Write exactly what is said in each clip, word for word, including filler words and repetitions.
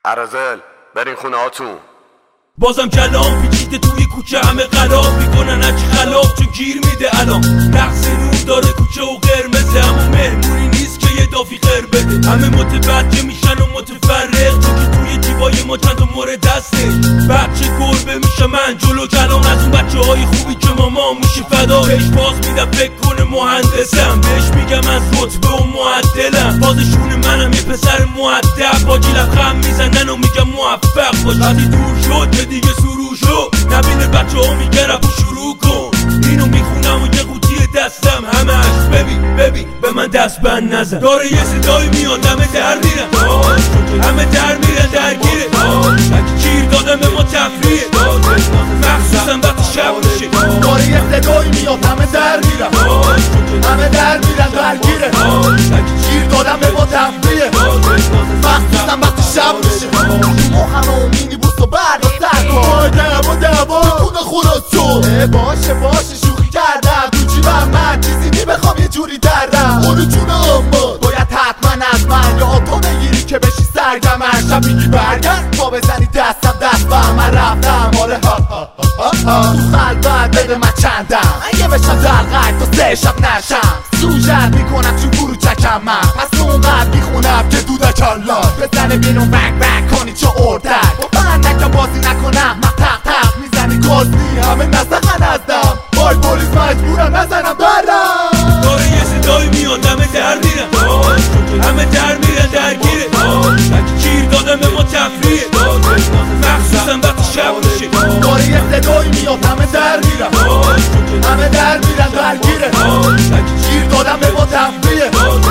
ارازل برین خونه هاتون. بازم کلام پیچیده توی کوچه، همه غلاب میکنن هرچی خلاف چون گیر میده الان. نقص نور داره کوچه و قرمزه، اما مهمونی نیست که یه دافی غیر بده. همه متوجه میشن و متفرق چون که توی جیبای ما چند تا مورد دسته. بچه گربه میشه من جلو کلام از اون بچه های خوبی که ماما میشه فدا. بهش باز میدم فکر کنه مهندسم، بهش میگم از رتبه و معدلم. بازشون منم یه پسر مؤدب، با جیلم خم میزنن و میگم موفق باش. وقتی دور شد که دیگه سرو شد، نبینه بچه ها میگن رفت شروع کن. اینو میخونم و یه قوطی دستم همش ببین ببین به من دست بند نزن. داره یه صدایی میاد همه در میرن، همه در میرن درگیره. گیر دادم به ما تفریه، مخصوصا وقتی شب میشه. داره یه صدایی میاد همه در میرن، همه در میرن درگیره. گیر دادم به ما تفریه، مخصوصا وقتی شب میشه. مخم و مینی بوست و برد و سرکن دوا دوا خونه خونه باشه باشه شوخی کردم تو جیبم من چیزی نمیخوام یه جوری دردم. اونو جون اما باید حتما از من یا تو بگیری که بشی سرگم. هر شب میگی برگرد با بزنی دستم دست با من رفتم. آره ها ها ها ها تو خلبت بده من چندم اگه بشم در قید تو سه شب نشم. سوژت میکنم چون برو چکم من، پس اونقدر میخونم که دودکم لاد بزنه بینون بک بک کنی چه اردک. با بندکم بازی نکنم من تق تق میزنی گازنی همه نزدن ازدم. بای پولیس مجبورم نزنم برم. داره یه صدایی میاد همه در میرن، همه در میرن درگیره. گیر دادم به ما تفریه، مخصوصا وقتی شب میشه. داره یه صدایی میاد همه در میرن، همه در میرن درگیره. گیر دادم به ما تفریه،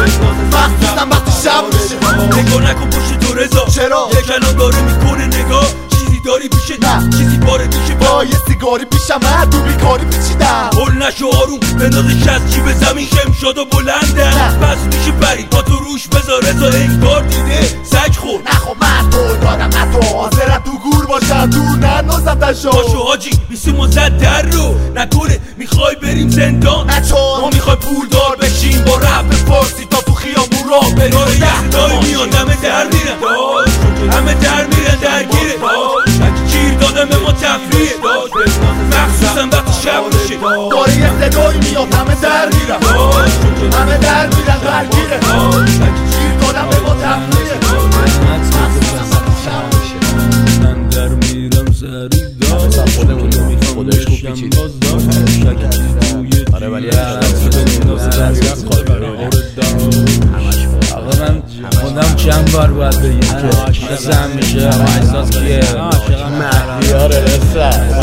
مخصوصا وقتی شب میشه. نگاه نکن پشت تو رضا، چرا؟ یه کلام داره میکنه نگاه. چیزی داری پیشه نه چیزی باره پیشه با یه سیگاری پیشم من تو بیکاری پیچیدم. هل نشو آروم بندازش از جیب زمین شمشاد و بلندن. پس میشه پری با تو روش بذار رضا انگار دیده سگ خور. نه خب من تو دادم نه تو حاضرم تو گور باشم دور ننازم دشو. باشو حاجی بیسیم و زد در رو نکنه میخوای بریم زندان. نه چون ما میخوای پولدار بشیم با رپ فارسی تا تو خیابون راه بریم. داره یه صدایی میاد همه در میرن، همه در میرن درگیره. گیر دادم به ما تفریه، مخصوصا وقتی شب میشه. داره یه صدایی میاد همه در میرن، همه در میرن درگیره. گیر دادم به ما تفریه، مخصوصا وقتی شب میشه. من در میرم سری دار خودش خوب پیچید. آره ولی آقا من خودم چند بار باید بگیم که مثل همیشه احساس کیه مهدیاره رسه